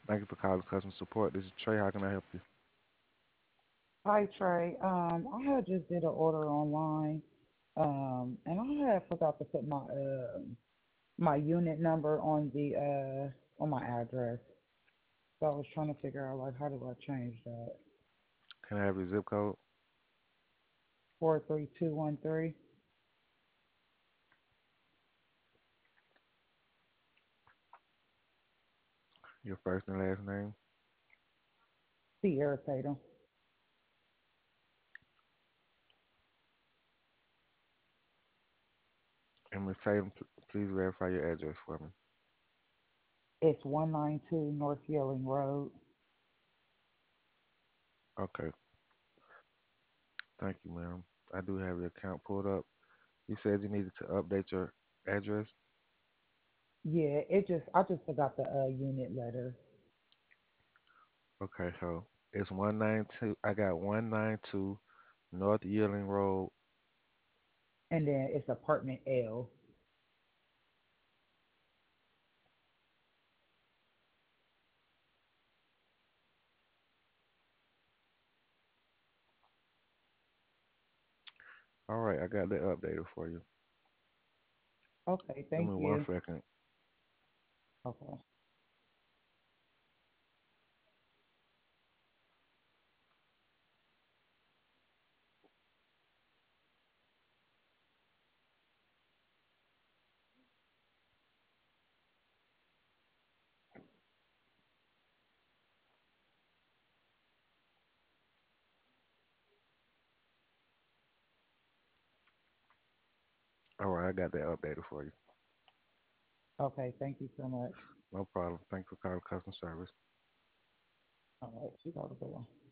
Thank you for calling customer support. This is Trey. How can I help you? Hi Trey. I had just did an order online, and I had forgot to put my unit number on my address. So I was trying to figure out like how do I change that? Can I have your zip code, 43213 your first and last name, Sierra Tatum. and Ms. Tatum, please verify your address for me. It's 192 North Yelling Road. Okay, thank you, ma'am. I do have your account pulled up. You said you needed to update your address. Yeah, I just forgot the unit letter, Okay, so it's 192. I got 192 North Yearling Road. and then it's apartment L. All right, I got that updated for you. Okay, Give thank me one you. second. Okay. All right, I got that updated for you. Okay, thank you so much. No problem. Thanks for calling customer service. All right, you got a good one.